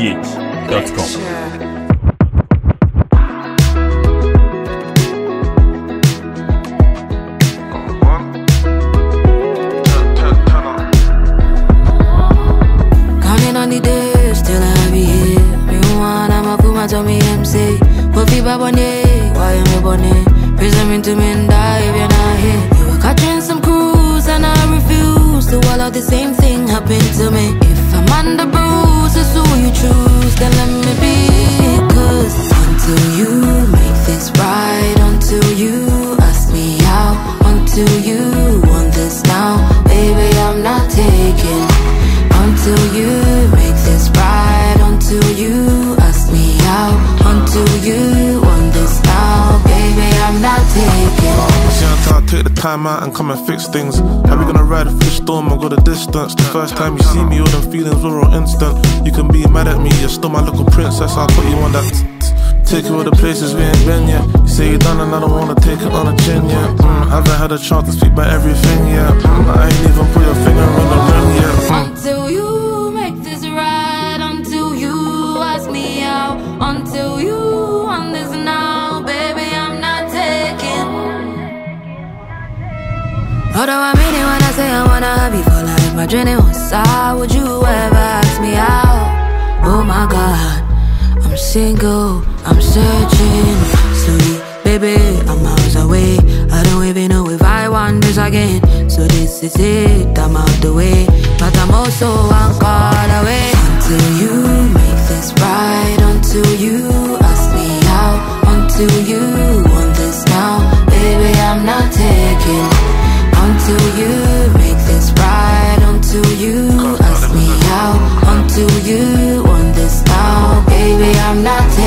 DJTH.com. On the days till I be here. Me want I'm a puma to me MC. But people bonnet, why am I bonnet? Prison me to me and die if you're not here. You were catching some cruise and I refuse to all of the same thing happen to me. If I'm under bruise, it's who you choose, then let me be. Cause until you make this right, until you ask me out, until you want this now, baby I'm not taking. Until you make this right, until you ask me out, until you want this now, baby, I'm not taking. See until I take the time out and come and fix things. How we gonna ride through the storm and go the distance? The first time you see me, all them feelings were all instant. You can be mad at me, you're still my little princess. I'll put you on that take you all the places we ain't been yet. You say you done and I don't wanna take it on a chin yet. Haven't had a chance to speak about everything yet. I ain't even put your finger on the ring yet. Until you make this right, until you ask me out, until you want this now, baby, I'm not taking. Although I mean it when I say I wanna have you for life, my journey on side, would you ever ask me out? Oh my God, I'm single, I'm searching. Slowly, baby, I'm miles away. I don't even know if I want this again. So this is it, I'm out the way. But I'm also one call away. Until you make this right, until you ask me out, until you want this now, baby, I'm not taking. Until you make this right, until you ask me out, until you want this now, baby, I'm not taking.